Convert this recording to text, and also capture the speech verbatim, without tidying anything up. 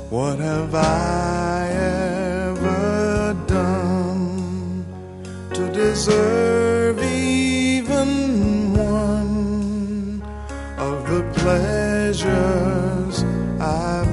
What have I ever done to deserve even one of the pleasures I've